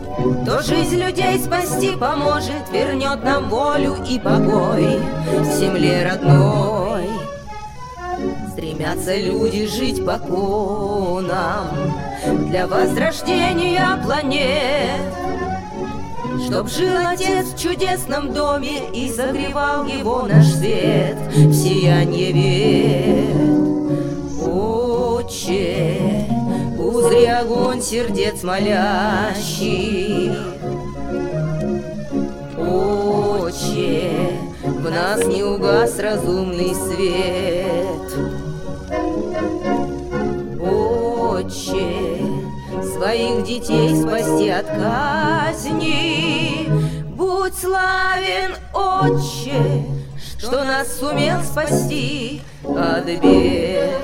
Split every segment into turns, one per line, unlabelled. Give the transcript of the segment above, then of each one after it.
Кто жизнь людей спасти поможет, вернет нам волю и покой в земле родной. Стремятся люди жить по конам для возрождения планет, чтоб жил Отец в чудесном доме и согревал его наш свет в сиянье вет. Отче, узри огонь сердец молящих. Отче, в нас не угас разумный свет. Отче, своих детей спасти от казни. Будь славен, Отче, что нас сумел спасти от бед.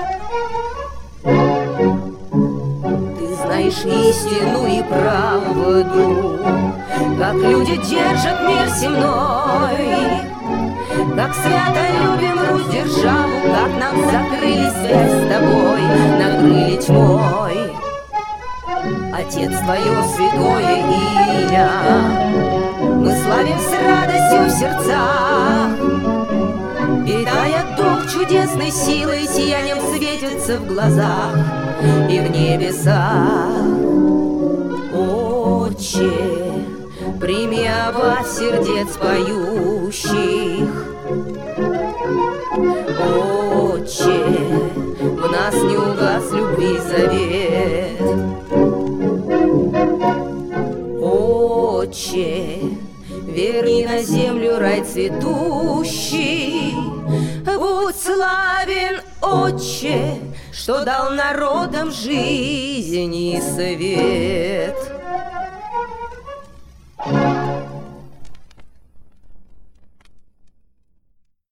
Ты знаешь истину и правду, как люди держат мир земной, как свято любим Русь державу, как нам закрыли связь с тобой, накрыли тьмой. Отец, твое святое имя мы славим с радостью в сердцах, питая дух чудесной силой, сиянием светится в глазах и в небесах. Отче, прими оба сердец поющих. Отче, в нас не угас любви завет. Отче, верни на землю рай цветущий. Будь славен, Отче, что дал народам жизнь и свет.